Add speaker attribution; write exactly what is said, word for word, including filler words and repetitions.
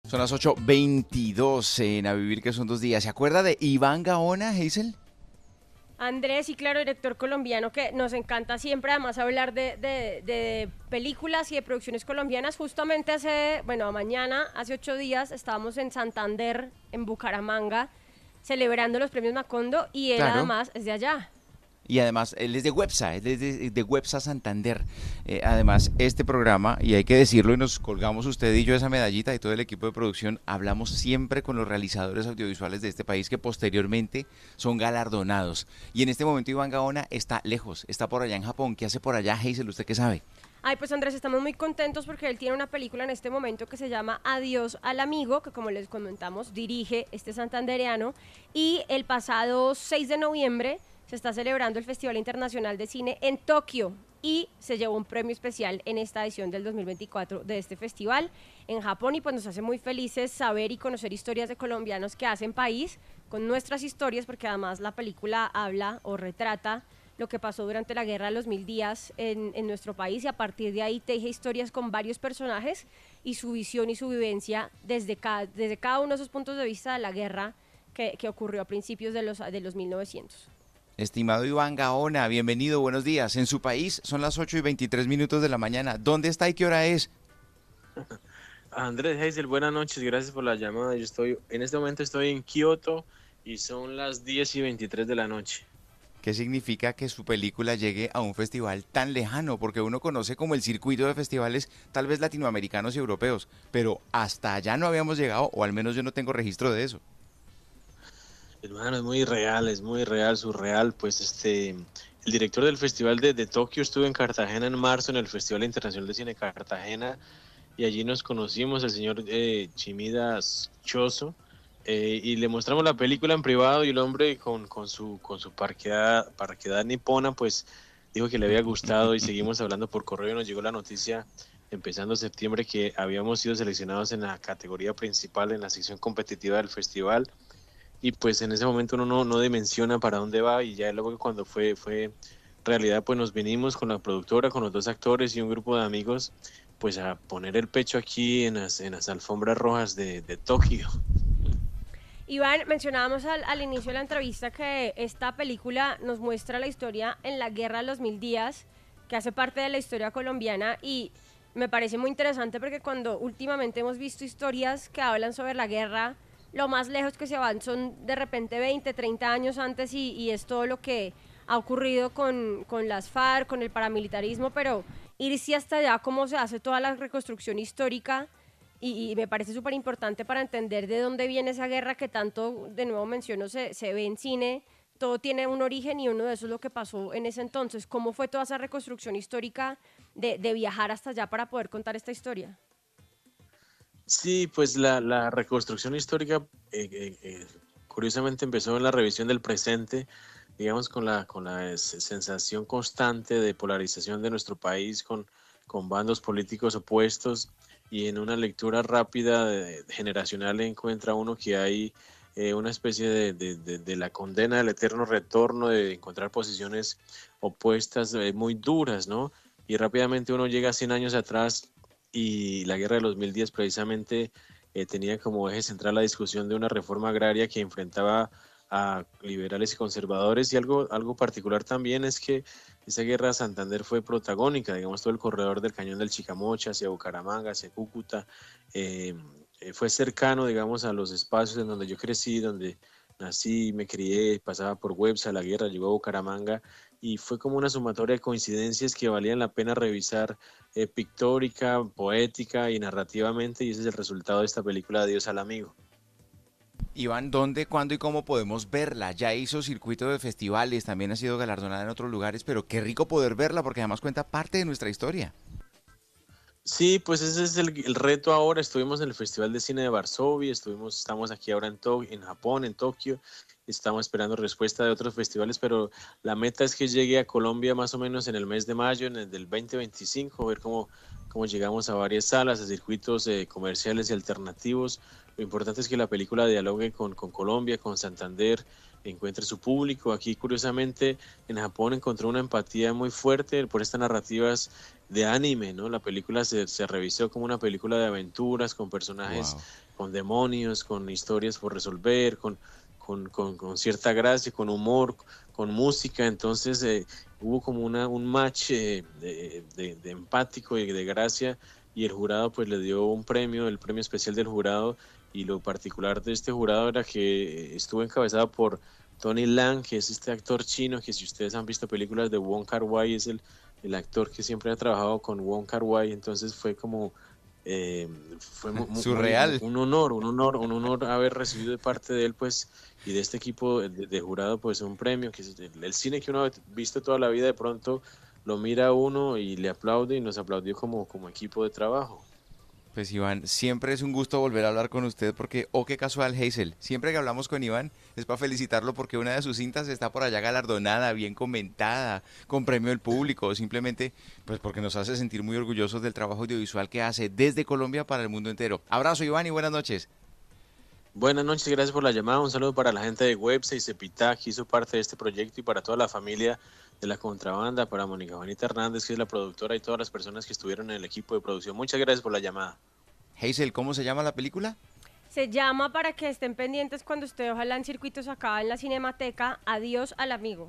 Speaker 1: Son las ocho veintidós en A Vivir que son dos días. ¿Se acuerda de Iván Gaona, Hazel?
Speaker 2: Andrés, y claro, director colombiano que nos encanta siempre además hablar de, de, de películas y de producciones colombianas. Justamente hace, bueno, mañana, hace ocho días, estábamos en Santander, en Bucaramanga, celebrando los premios Macondo y él
Speaker 1: Claro.
Speaker 2: además es de allá.
Speaker 1: Y además, él es de Websa, él es de, de Websa Santander. Eh, además, este programa, y hay que decirlo, y nos colgamos usted y yo esa medallita y todo el equipo de producción, hablamos siempre con los realizadores audiovisuales de este país que posteriormente son galardonados. Y en este momento Iván Gaona está lejos, está por allá en Japón. ¿Qué hace por allá, Hazel? ¿Usted qué sabe?
Speaker 2: Ay, pues Andrés, estamos muy contentos porque él tiene una película en este momento que se llama Adiós al amigo, que como les comentamos, dirige este santandereano, y el pasado seis de noviembre se está celebrando el Festival Internacional de Cine en Tokio y se llevó un premio especial en esta edición del dos mil veinticuatro de este festival en Japón, y pues nos hace muy felices saber y conocer historias de colombianos que hacen país con nuestras historias, porque además la película habla o retrata lo que pasó durante la guerra de los mil días en, en nuestro país, y a partir de ahí teje historias con varios personajes y su visión y su vivencia desde cada, desde cada uno de esos puntos de vista de la guerra que, que ocurrió a principios de los, de los mil novecientos.
Speaker 1: Estimado Iván Gaona, bienvenido, buenos días. En su país son las ocho y veintitrés minutos de la mañana. ¿Dónde está y qué hora es?
Speaker 3: Andrés Hazel, buenas noches, gracias por la llamada. Yo estoy, en este momento estoy en Kioto y son las diez y veintitrés de la noche.
Speaker 1: ¿Qué significa que su película llegue a un festival tan lejano? Porque uno conoce como el circuito de festivales tal vez latinoamericanos y europeos, pero hasta allá no habíamos llegado, o al menos yo no tengo registro de eso.
Speaker 3: Hermano, es muy real, es muy real, surreal. Pues este, el director del Festival de, de Tokio estuvo en Cartagena en marzo, en el Festival Internacional de Cine Cartagena, y allí nos conocimos, el señor eh, Chimidas Choso, eh, y le mostramos la película en privado, y el hombre con, con su, con su parquedad, parquedad nipona, pues dijo que le había gustado, y seguimos hablando por correo, y nos llegó la noticia empezando septiembre que habíamos sido seleccionados en la categoría principal, en la sección competitiva del festival. Y pues en ese momento uno no, no dimensiona para dónde va, y ya luego cuando fue, fue realidad, pues nos vinimos con la productora, con los dos actores y un grupo de amigos, pues a poner el pecho aquí en las, en las alfombras rojas de, de Tokio.
Speaker 2: Iván, mencionábamos al, al inicio de la entrevista que esta película nos muestra la historia en la guerra de los mil días, que hace parte de la historia colombiana, y me parece muy interesante porque cuando últimamente hemos visto historias que hablan sobre la guerra, lo más lejos que se van son de repente veinte, treinta años antes, y, y es todo lo que ha ocurrido con, con las FARC, con el paramilitarismo, pero irse hasta allá, cómo se hace toda la reconstrucción histórica, y, y me parece súper importante para entender de dónde viene esa guerra que tanto, de nuevo menciono, se, se ve en cine. Todo tiene un origen y uno de esos es lo que pasó en ese entonces. ¿Cómo fue toda esa reconstrucción histórica de, de viajar hasta allá para poder contar esta historia?
Speaker 3: Sí, pues la, la reconstrucción histórica eh, eh, eh, curiosamente empezó en la revisión del presente, digamos, con la, con la sensación constante de polarización de nuestro país, con, con bandos políticos opuestos, y en una lectura rápida de, de generacional encuentra uno que hay eh, una especie de, de, de, de la condena del eterno retorno, de encontrar posiciones opuestas eh, muy duras, ¿no? Y rápidamente uno llega cien años atrás, y la guerra de los mil días precisamente eh, tenía como eje central la discusión de una reforma agraria que enfrentaba a liberales y conservadores, y algo, algo particular también es que esa guerra Santander fue protagónica, digamos, todo el corredor del Cañón del Chicamocha hacia Bucaramanga, hacia Cúcuta, eh, eh, fue cercano, digamos, a los espacios en donde yo crecí, donde nací, me crié, pasaba por Websa, la guerra llegó a Bucaramanga, y fue como una sumatoria de coincidencias que valían la pena revisar eh, pictórica, poética y narrativamente, y ese es el resultado de esta película Adiós al amigo.
Speaker 1: Iván, ¿dónde, cuándo y cómo podemos verla? Ya hizo circuito de festivales, también ha sido galardonada en otros lugares, pero qué rico poder verla porque además cuenta parte de nuestra historia.
Speaker 3: Sí, pues ese es el, el reto ahora. Estuvimos en el Festival de Cine de Varsovia, estuvimos, estamos aquí ahora en, To- en Japón, en Tokio, estamos esperando respuesta de otros festivales, pero la meta es que llegue a Colombia más o menos en el mes de mayo, en el del dos mil veinticinco, ver cómo, cómo llegamos a varias salas, a circuitos eh, comerciales y alternativos. Lo importante es que la película dialogue con, con Colombia, con Santander, encuentre su público. Aquí, curiosamente, en Japón encontró una empatía muy fuerte por estas narrativas de anime, ¿no? La película se, se revisó como una película de aventuras, con personajes,
Speaker 1: Wow.
Speaker 3: con demonios, con historias por resolver, con, con, con, con cierta gracia, con humor, con música. Entonces, eh, hubo como una, un match eh, de, de, de empático y de gracia, y el jurado pues le dio un premio, el premio especial del jurado. Y lo particular de este jurado era que estuvo encabezado por Tony Leung, que es este actor chino, que si ustedes han visto películas de Wong Kar-wai, es el, el actor que siempre ha trabajado con Wong Kar-wai. Entonces fue como eh, fue muy, muy,
Speaker 1: Surreal.
Speaker 3: un honor, un honor, un honor haber recibido de parte de él, pues, y de este equipo de, de jurado, pues, un premio, que es el, el cine que uno ha visto toda la vida, de pronto lo mira a uno y le aplaude, y nos aplaudió como, como equipo de trabajo.
Speaker 1: Pues Iván, siempre es un gusto volver a hablar con usted porque, oh, qué casual, Hazel. Siempre que hablamos con Iván es para felicitarlo porque una de sus cintas está por allá galardonada, bien comentada, con premio del público, o simplemente pues porque nos hace sentir muy orgullosos del trabajo audiovisual que hace desde Colombia para el mundo entero. Abrazo, Iván, y buenas noches.
Speaker 3: Buenas noches, gracias por la llamada. Un saludo para la gente de Websa y Cepita, que hizo parte de este proyecto, y para toda la familia de La Contrabanda, para Mónica Juanita Hernández, que es la productora, y todas las personas que estuvieron en el equipo de producción. Muchas gracias por la llamada.
Speaker 1: Hazel, ¿cómo se llama la película?
Speaker 2: Se llama, para que estén pendientes cuando esté ojalá en circuitos acá en la Cinemateca, Adiós al amigo.